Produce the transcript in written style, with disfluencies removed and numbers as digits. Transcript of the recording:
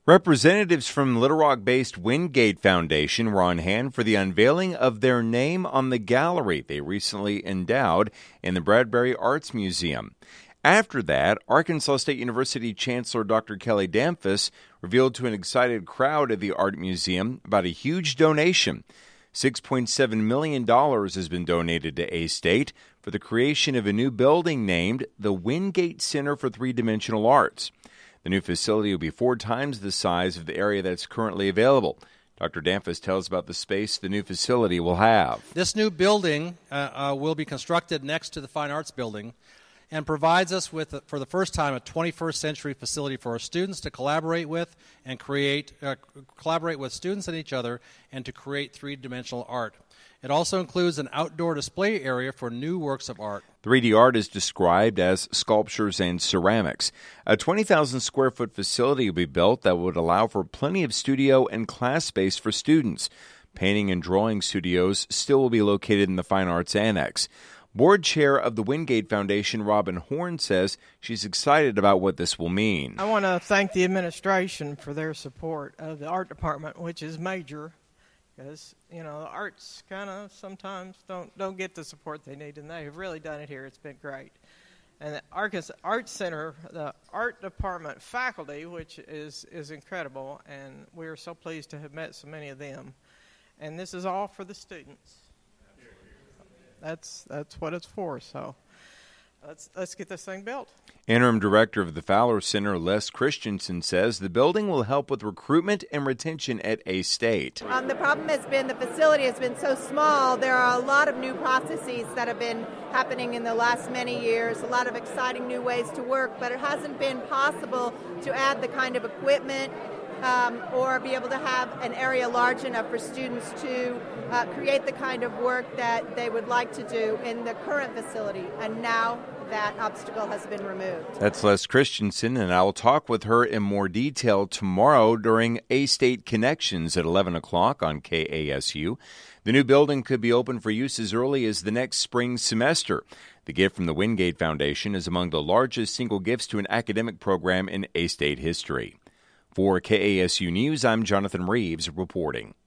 Representatives from Little Rock-based Wingate Foundation were on hand for the unveiling of their name on the gallery they recently endowed in the Bradbury Arts Museum. After that, Arkansas State University Chancellor Dr. Kelly Damphousse revealed to an excited crowd at the Art Museum about a huge donation. $6.7 million has been donated to A-State for the creation of a new building named the Wingate Center for Three-Dimensional Arts. The new facility will be 4 times the size of the area that's currently available. Dr. Damphousse tells about the space the new facility will have. This new building will be constructed next to the Fine Arts Building and provides us with, for the first time, a 21st century facility for our students to collaborate with and collaborate with students and each other and to create three-dimensional art. It also includes an outdoor display area for new works of art. 3D art is described as sculptures and ceramics. A 20,000 square foot facility will be built that would allow for plenty of studio and class space for students. Painting and drawing studios still will be located in the Fine Arts Annex. Board chair of the Wingate Foundation, Robin Horn, says she's excited about what this will mean. I want to thank the administration for their support of the art department, which is major. Because, the arts kind of sometimes don't get the support they need, and they have really done it here. It's been great. And the Arkansas Art Center, the art department faculty, which is incredible, and we are so pleased to have met so many of them. And this is all for the students. That's what it's for, so let's get this thing built. Interim Director of the Fowler Center, Les Christensen, says the building will help with recruitment and retention at A-State. The problem has been the facility has been so small. There are a lot of new processes that have been happening in the last many years, a lot of exciting new ways to work, but it hasn't been possible to add the kind of equipment or be able to have an area large enough for students to create the kind of work that they would like to do in the current facility. And now that obstacle has been removed. That's Les Christensen, and I will talk with her in more detail tomorrow during A-State Connections at 11 o'clock on KASU. The new building could be open for use as early as the next spring semester. The gift from the Wingate Foundation is among the largest single gifts to an academic program in A-State history. For KASU News, I'm Jonathan Reeves reporting.